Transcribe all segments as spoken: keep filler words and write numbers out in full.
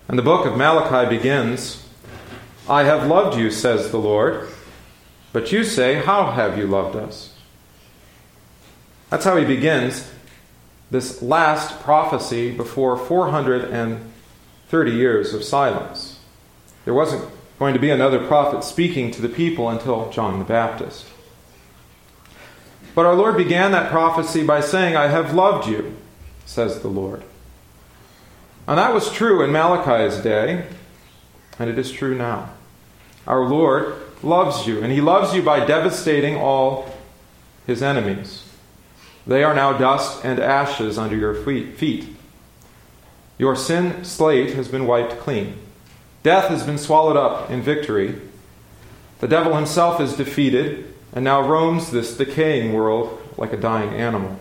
And the book of Malachi begins, "I have loved you, says the Lord, but you say, how have you loved us?" That's how he begins this last prophecy before four hundred thirty years of silence. There wasn't going to be another prophet speaking to the people until John the Baptist. But our Lord began that prophecy by saying, "I have loved you, says the Lord." And that was true in Malachi's day, and it is true now. Our Lord loves you, and he loves you by devastating all his enemies. They are now dust and ashes under your feet. Your sin slate has been wiped clean. Death has been swallowed up in victory. The devil himself is defeated and now roams this decaying world like a dying animal.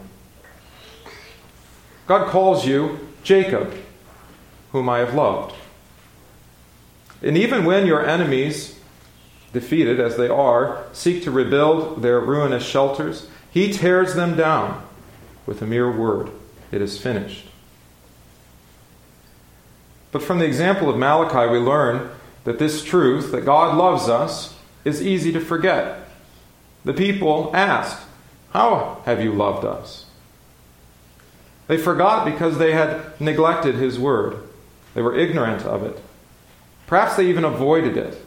God calls you Jacob, whom I have loved. And even when your enemies, defeated as they are, seek to rebuild their ruinous shelters, he tears them down with a mere word. It is finished. But from the example of Malachi, we learn that this truth, that God loves us, is easy to forget. The people asked, "How have you loved us?" They forgot because they had neglected his word. They were ignorant of it. Perhaps they even avoided it.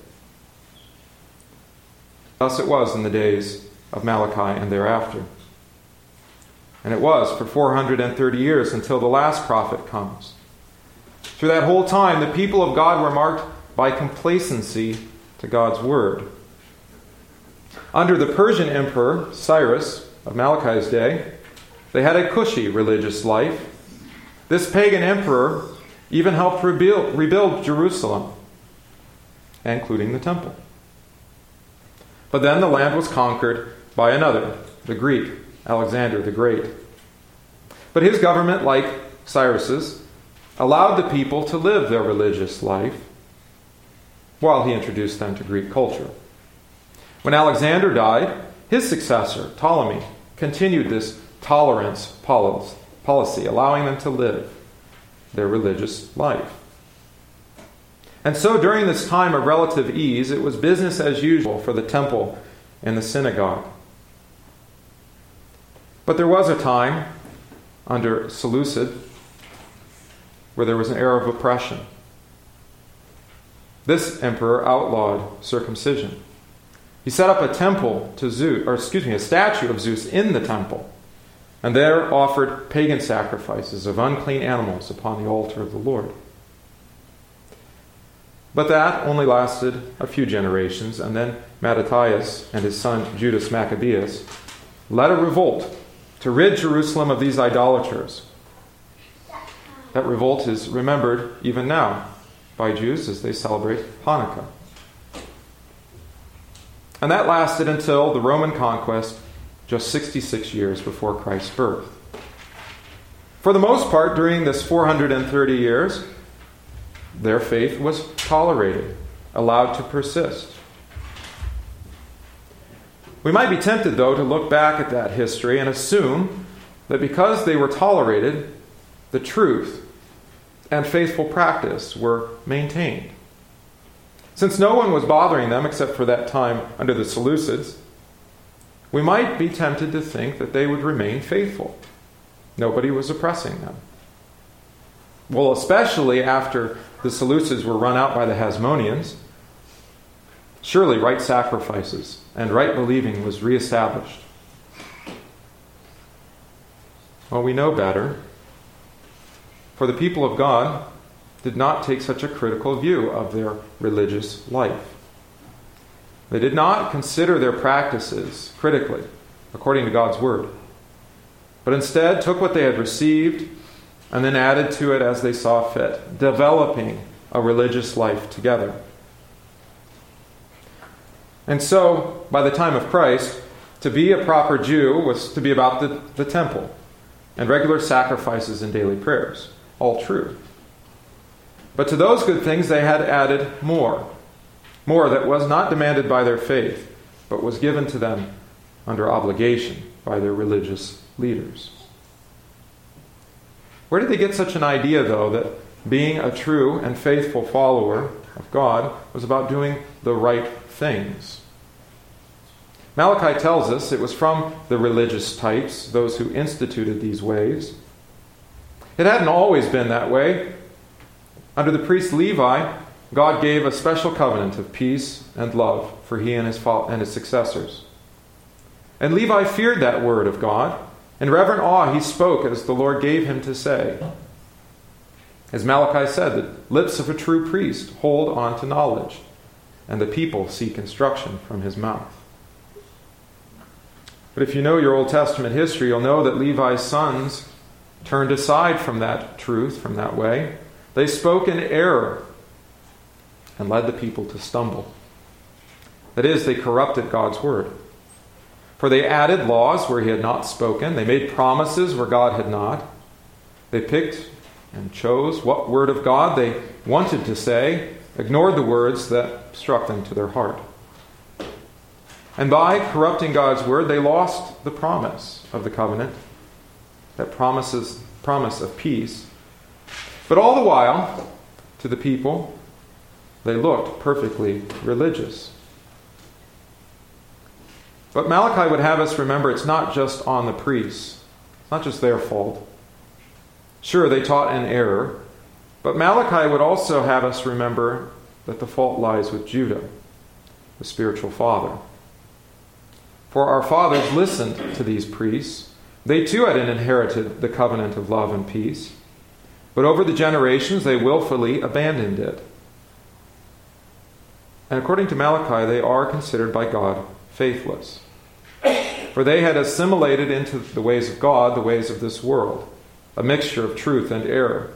Thus it was in the days of Malachi and thereafter. And it was for four hundred thirty years until the last prophet comes. Through that whole time, the people of God were marked by complacency to God's word. Under the Persian emperor, Cyrus, of Malachi's day, they had a cushy religious life. This pagan emperor even helped rebuild, rebuild Jerusalem, including the temple. But then the land was conquered by another, the Greek, Alexander the Great. But his government, like Cyrus's, allowed the people to live their religious life while he introduced them to Greek culture. When Alexander died, his successor, Ptolemy, continued this tolerance policy, allowing them to live their religious life. And so during this time of relative ease, it was business as usual for the temple and the synagogue. But there was a time under Seleucid where there was an era of oppression. This emperor outlawed circumcision. He set up a temple to Zeus, or excuse me, a statue of Zeus in the temple, and there offered pagan sacrifices of unclean animals upon the altar of the Lord. But that only lasted a few generations, and then Mattathias and his son Judas Maccabeus led a revolt to rid Jerusalem of these idolaters. That revolt is remembered even now by Jews as they celebrate Hanukkah. And that lasted until the Roman conquest just sixty-six years before Christ's birth. For the most part, during this four hundred thirty years, their faith was tolerated, allowed to persist. We might be tempted, though, to look back at that history and assume that because they were tolerated, the truth and faithful practice were maintained. Since no one was bothering them except for that time under the Seleucids, we might be tempted to think that they would remain faithful. Nobody was oppressing them. Well, especially after the Seleucids were run out by the Hasmoneans, surely right sacrifices and right believing was reestablished. Well, we know better. For the people of God did not take such a critical view of their religious life. They did not consider their practices critically, according to God's word, but instead took what they had received and then added to it as they saw fit, developing a religious life together. And so, by the time of Christ, to be a proper Jew was to be about the, the temple and regular sacrifices and daily prayers. All true. But to those good things they had added more. More that was not demanded by their faith, but was given to them under obligation by their religious leaders. Where did they get such an idea, though, that Being a true and faithful follower of God was about doing the right things. Malachi tells us it was from the religious types, those who instituted these ways. It hadn't always been that way. Under the priest Levi, God gave a special covenant of peace and love for he and his, and his successors. And Levi feared that word of God. In reverent awe he spoke as the Lord gave him to say. As Malachi said, the lips of a true priest hold on to knowledge, and the people seek instruction from his mouth. But if you know your Old Testament history, you'll know that Levi's sons turned aside from that truth, from that way. They spoke in error and led the people to stumble. That is, they corrupted God's word. For they added laws where he had not spoken. They made promises where God had not. They picked and chose what word of God they wanted to say, ignored the words that struck them to their heart. And by corrupting God's word, they lost the promise of the covenant, that promises promise of peace. But all the while, to the people, they looked perfectly religious. But Malachi would have us remember it's not just on the priests. It's not just their fault. Sure, they taught in error, but Malachi would also have us remember that the fault lies with Judah, the spiritual father. For our fathers listened to these priests. They too had inherited the covenant of love and peace, but over the generations they willfully abandoned it. And according to Malachi, they are considered by God faithless. For they had assimilated into the ways of God the ways of this world, a mixture of truth and error.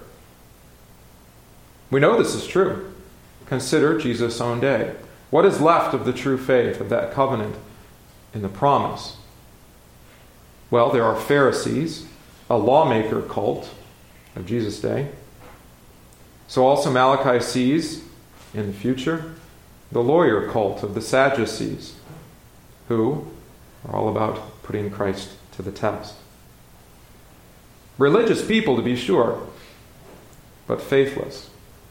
We know this is true. Consider Jesus' own day. What is left of the true faith, of that covenant in the promise? Well, there are Pharisees, a lawmaker cult of Jesus' day. So also Malachi sees in the future the lawyer cult of the Sadducees, who are all about putting Christ to the test. Religious people, to be sure, but faithless.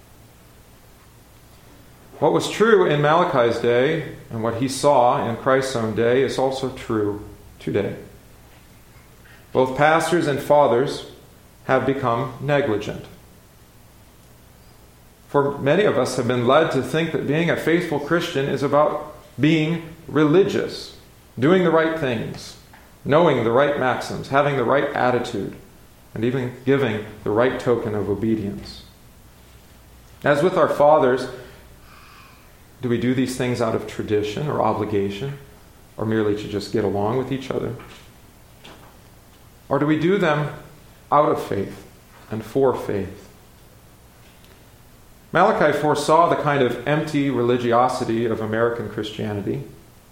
What was true in Malachi's day and what he saw in Christ's own day is also true today. Both pastors and fathers have become negligent. For many of us have been led to think that being a faithful Christian is about being religious, doing the right things, knowing the right maxims, having the right attitude, and even giving the right token of obedience. As with our fathers, do we do these things out of tradition or obligation, or merely to just get along with each other? Or do we do them out of faith and for faith? Malachi foresaw the kind of empty religiosity of American Christianity.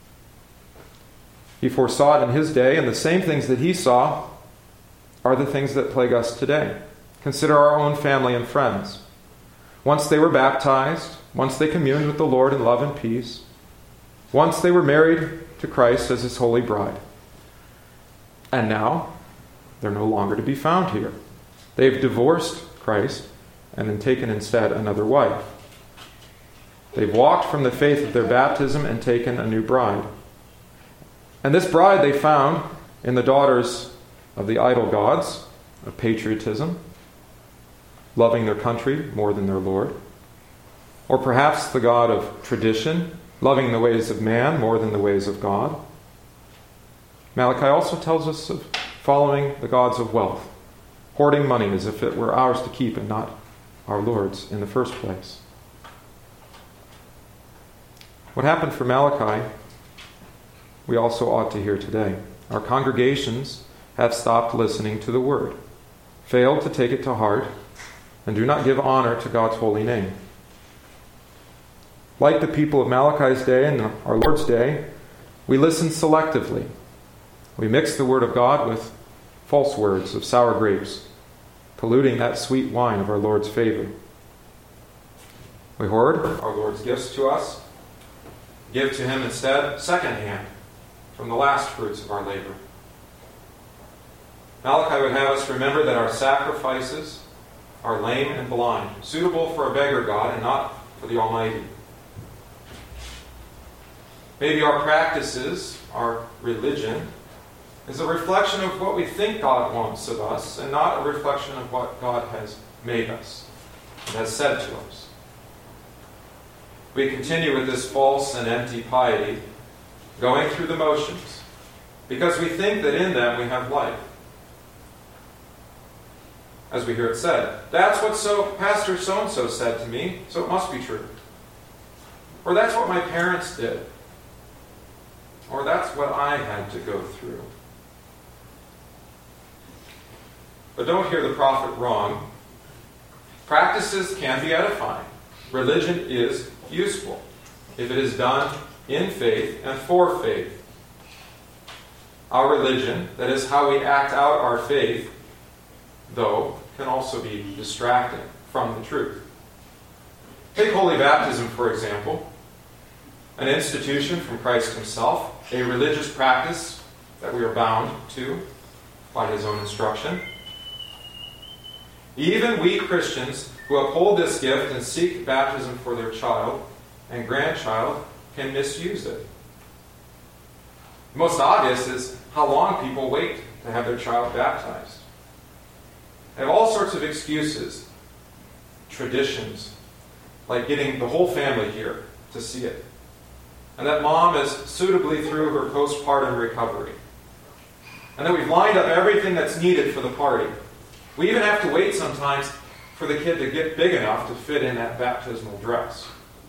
He foresaw it in his day, and the same things that he saw are the things that plague us today. Consider our own family and friends. Once they were baptized, once they communed with the Lord in love and peace, once they were married to Christ as his holy bride. And now, they're no longer to be found here. They've divorced Christ and then taken instead another wife. They've walked from the faith of their baptism and taken a new bride. And this bride they found in the daughters of the idol gods of patriotism, loving their country more than their Lord. Or perhaps the god of tradition, loving the ways of man more than the ways of God. Malachi also tells us of following the gods of wealth, hoarding money as if it were ours to keep and not our Lord's in the first place. What happened for Malachi, we also ought to hear today. Our congregations have stopped listening to the word, failed to take it to heart, and do not give honor to God's holy name. Like the people of Malachi's day and our Lord's day, we listen selectively. We mix the word of God with false words of sour grapes, polluting that sweet wine of our Lord's favor. We hoard our Lord's gifts to us, give to him instead secondhand from the last fruits of our labor. Malachi would have us remember that our sacrifices are lame and blind, suitable for a beggar god and not for the Almighty. Maybe our practices, our religion, is a reflection of what we think God wants of us and not a reflection of what God has made us and has said to us. We continue with this false and empty piety, going through the motions, because we think that in them we have life. As we hear it said, that's what so Pastor so-and-so said to me, so it must be true. Or that's what my parents did. Or that's what I had to go through. But don't hear the prophet wrong. Practices can be edifying. Religion is useful if it is done in faith and for faith. Our religion, that is how we act out our faith, though, can also be distracting from the truth. Take holy baptism, for example, an institution from Christ himself, a religious practice that we are bound to by his own instruction. Even we Christians who uphold this gift and seek baptism for their child and grandchild can misuse it. The most obvious is how long people wait to have their child baptized. They have all sorts of excuses, traditions, like getting the whole family here to see it. And that mom is suitably through her postpartum recovery. And that we've lined up everything that's needed for the party. We even have to wait sometimes for the kid to get big enough to fit in that baptismal dress.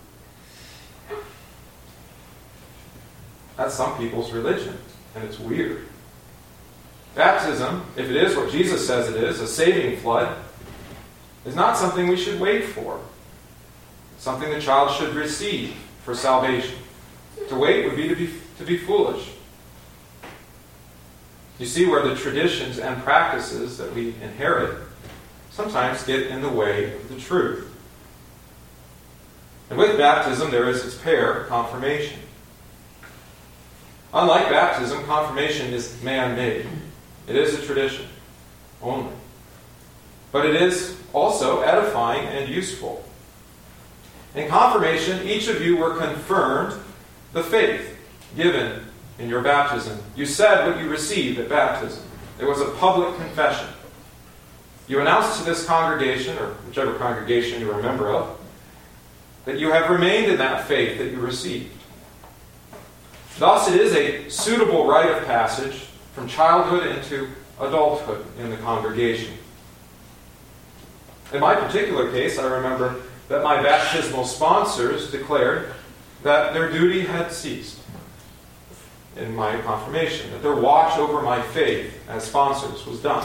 That's some people's religion, and it's weird. Baptism, if it is what Jesus says it is, a saving flood, is not something we should wait for. It's something the child should receive for salvation. To wait would be to be, to be foolish. You see where the traditions and practices that we inherit sometimes get in the way of the truth. And with baptism, there is its pair, confirmation. Unlike baptism, confirmation is man-made. It is a tradition only. But it is also edifying and useful. In confirmation, each of you were confirmed the faith given in your baptism. You said what you received at baptism. It was a public confession. You announced to this congregation, or whichever congregation you're a member of, that you have remained in that faith that you received. Thus, it is a suitable rite of passage from childhood into adulthood in the congregation. In my particular case, I remember that my baptismal sponsors declared that their duty had ceased in my confirmation, that their watch over my faith as sponsors was done.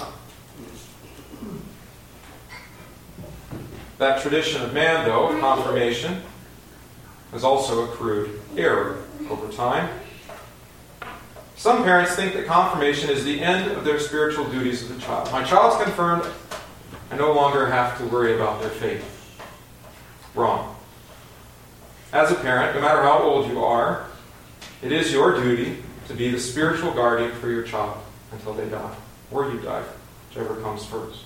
That tradition of man, though, of confirmation, has also accrued error over time. Some parents think that confirmation is the end of their spiritual duties of the child. My child's confirmed, I no longer have to worry about their faith. Wrong. As a parent, no matter how old you are, it is your duty to be the spiritual guardian for your child until they die, or you die, whichever comes first.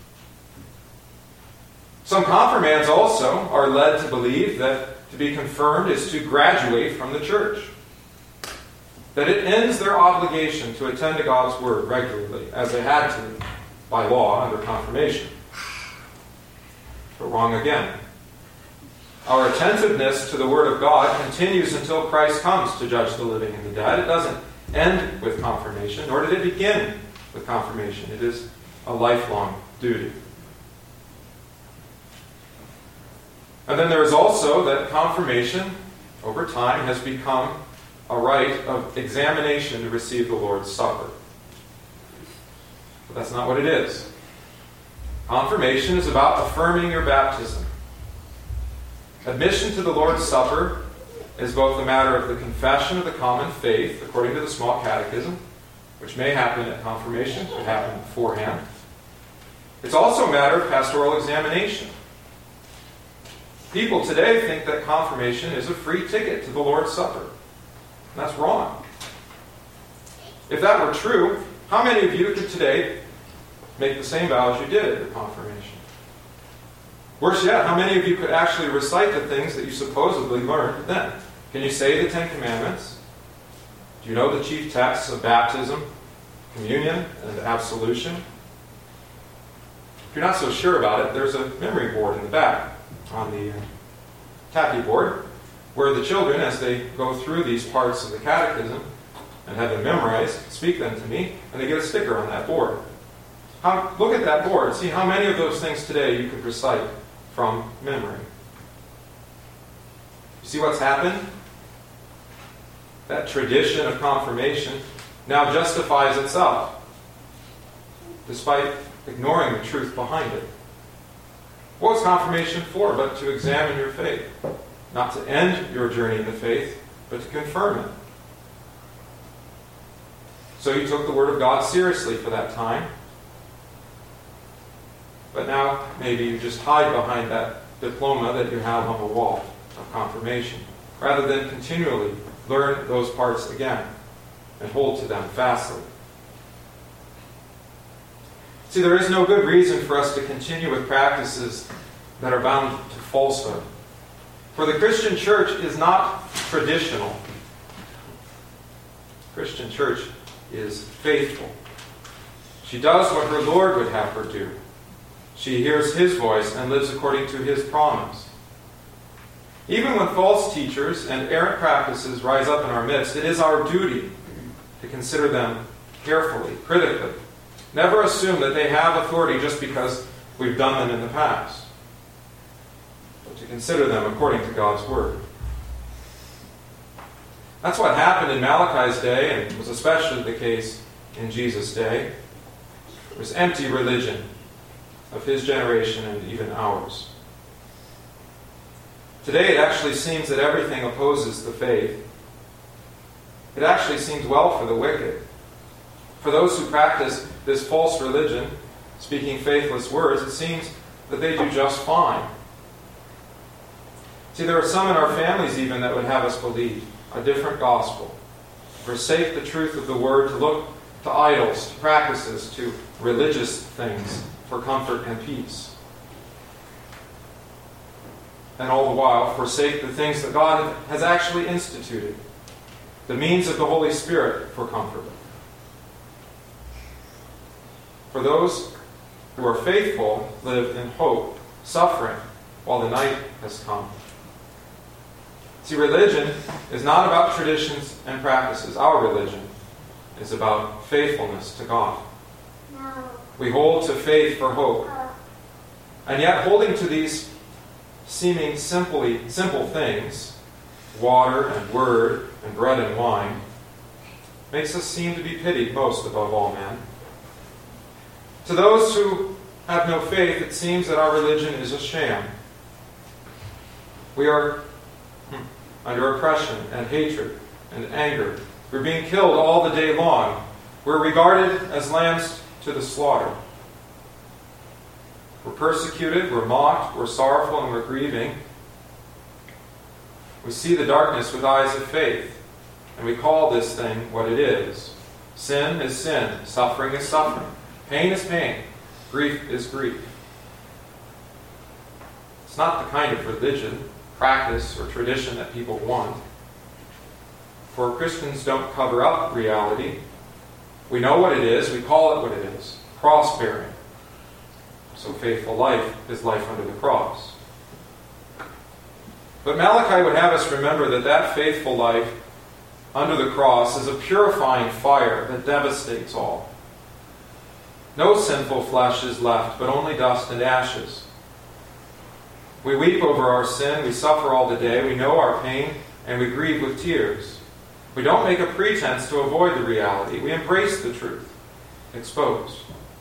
Some confirmands also are led to believe that to be confirmed is to graduate from the church, that it ends their obligation to attend to God's Word regularly, as they had to by law under confirmation. But wrong again. Our attentiveness to the Word of God continues until Christ comes to judge the living and the dead. It doesn't end with confirmation, nor did it begin with confirmation. It is a lifelong duty. And then there is also that confirmation, over time, has become a rite of examination to receive the Lord's Supper. But that's not what it is. Confirmation is about affirming your baptism. Admission to the Lord's Supper is both a matter of the confession of the common faith, according to the Small Catechism, which may happen at confirmation, could happen beforehand. It's also a matter of pastoral examination. People today think that confirmation is a free ticket to the Lord's Supper. And that's wrong. If that were true, how many of you could today make the same vows you did at your confirmation? Worse yet, how many of you could actually recite the things that you supposedly learned then? Can you say the Ten Commandments? Do you know the chief texts of baptism, communion, and absolution? If you're not so sure about it, there's a memory board in the back on the uh, tacky board where the children, as they go through these parts of the catechism and have them memorized, speak them to me, and they get a sticker on that board. How, look at that board. See how many of those things today you could recite from memory. You see what's happened? That tradition of confirmation now justifies itself, despite ignoring the truth behind it. What was confirmation for? But to examine your faith. Not to end your journey in the faith, but to confirm it. So you took the Word of God seriously for that time. But now maybe you just hide behind that diploma that you have on the wall of confirmation, rather than continually learn those parts again and hold to them fastly. See, there is no good reason for us to continue with practices that are bound to falsehood. For the Christian church is not traditional. The Christian church is faithful. She does what her Lord would have her do. She hears His voice and lives according to His promise. Even when false teachers and errant practices rise up in our midst, it is our duty to consider them carefully, critically. Never assume that they have authority just because we've done them in the past, but to consider them according to God's Word. That's what happened in Malachi's day, and was especially the case in Jesus' day. It was empty religion of his generation and even ours. Today it actually seems that everything opposes the faith. It actually seems well for the wicked. For those who practice this false religion, speaking faithless words, it seems that they do just fine. See, there are some in our families even that would have us believe a different gospel, forsake the truth of the Word, to look to idols, to practices, to religious things for comfort and peace. And all the while forsake the things that God has actually instituted, the means of the Holy Spirit for comfort. For those who are faithful live in hope, suffering, while the night has come. See, religion is not about traditions and practices. Our religion is about faithfulness to God. We hold to faith for hope. And yet, holding to these seeming simply simple things, water and word and bread and wine, makes us seem to be pitied most above all men. To those who have no faith, it seems that our religion is a sham. We are under oppression and hatred and anger. We're being killed all the day long. We're regarded as lambs to the slaughter. We're persecuted, we're mocked, we're sorrowful, and we're grieving. We see the darkness with eyes of faith, and we call this thing what it is. Sin is sin. Suffering is suffering. Pain is pain. Grief is grief. It's not the kind of religion, practice, or tradition that people want. For Christians don't cover up reality. We know what it is. We call it what it is. Cross-bearing. So faithful life is life under the cross. But Malachi would have us remember that that faithful life under the cross is a purifying fire that devastates all. No sinful flesh is left, but only dust and ashes. We weep over our sin, we suffer all the day, we know our pain, and we grieve with tears. We don't make a pretense to avoid the reality. We embrace the truth, exposed.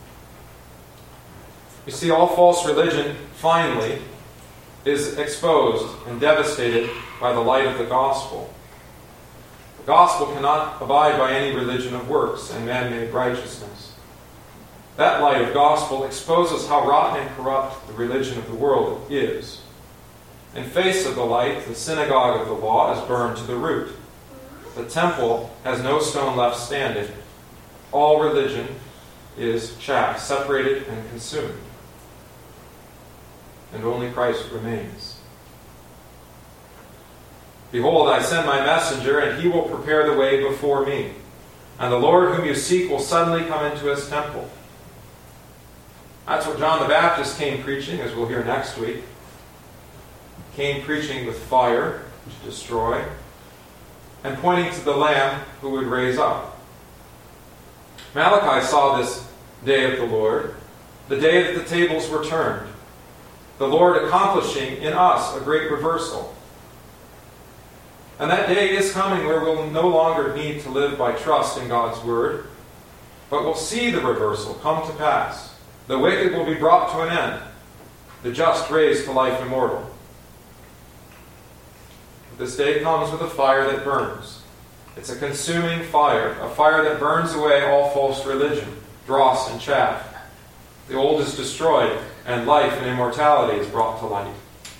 You see, all false religion, finally, is exposed and devastated by the light of the gospel. The gospel cannot abide by any religion of works and man-made righteousness. That light of gospel exposes how rotten and corrupt the religion of the world is. In face of the light, the synagogue of the law is burned to the root. The temple has no stone left standing. All religion is chaff, separated and consumed. and only Christ remains. Behold, I send my messenger, and he will prepare the way before me. And the Lord whom you seek will suddenly come into his temple. That's what John the Baptist came preaching, as we'll hear next week. Came preaching with fire to destroy, and pointing to the Lamb who would raise up. Malachi saw this day of the Lord, the day that the tables were turned, the Lord accomplishing in us a great reversal. And that day is coming where we'll no longer need to live by trust in God's word, but we'll see the reversal come to pass. The wicked will be brought to an end, the just raised to life immortal. This day comes with a fire that burns. It's a consuming fire, a fire that burns away all false religion, dross and chaff. The old is destroyed, and life and immortality is brought to light.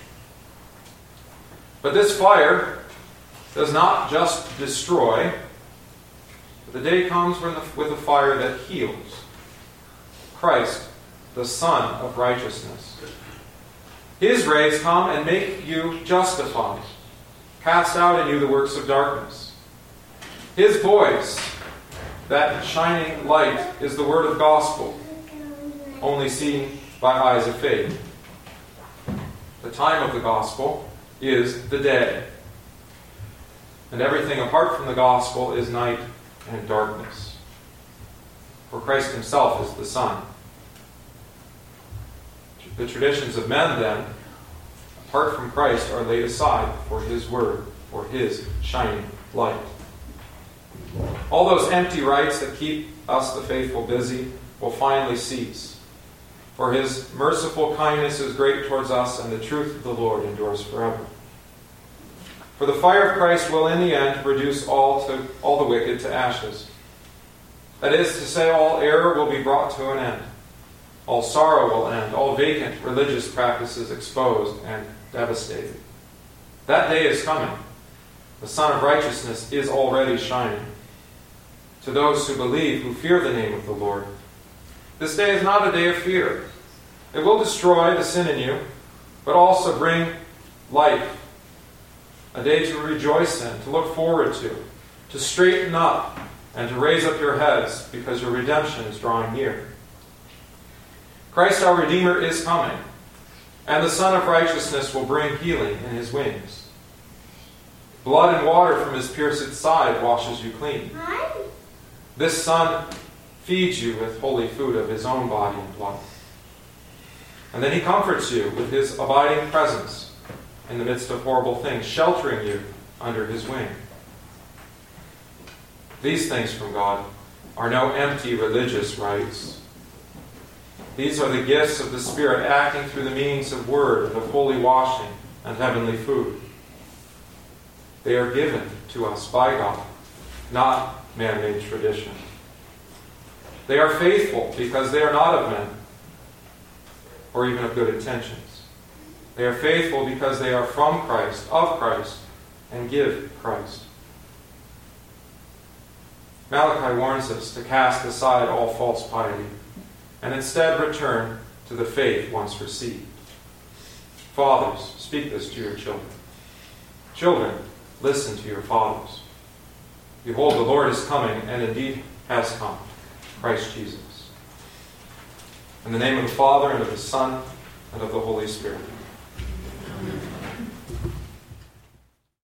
But this fire does not just destroy, but the day comes with a fire that heals. Christ, the Son of righteousness. His rays come and make you justified, cast out in you the works of darkness. His voice, that shining light, is the word of gospel, only seen by eyes of faith. The time of the gospel is the day. And everything apart from the gospel is night and darkness. For Christ himself is the sun. The traditions of men, then, apart from Christ, are laid aside for his word, for his shining light. All those empty rites that keep us, the faithful, busy will finally cease. For his merciful kindness is great towards us, and the truth of the Lord endures forever. For the fire of Christ will in the end reduce all to all the wicked to ashes. That is to say, all error will be brought to an end. All sorrow will end, all vacant religious practices exposed and devastated. That day is coming. The Son of Righteousness is already shining. To those who believe, who fear the name of the Lord, this day is not a day of fear. It will destroy the sin in you, but also bring life. A day to rejoice in, to look forward to, to straighten up, and to raise up your heads, because your redemption is drawing near. Christ our Redeemer is coming, and the Son of Righteousness will bring healing in his wings. Blood and water from his pierced side washes you clean. This Son feeds you with holy food of his own body and blood. And then he comforts you with his abiding presence in the midst of horrible things, sheltering you under his wing. These things from God are no empty religious rites. These are the gifts of the Spirit acting through the means of word, of holy washing, and heavenly food. They are given to us by God, not man-made tradition. They are faithful because they are not of men, or even of good intentions. They are faithful because they are from Christ, of Christ, and give Christ. Malachi warns us to cast aside all false piety and instead return to the faith once received. Fathers, speak this to your children. Children, listen to your fathers. Behold, the Lord is coming, and indeed has come, Christ Jesus. In the name of the Father, and of the Son, and of the Holy Spirit.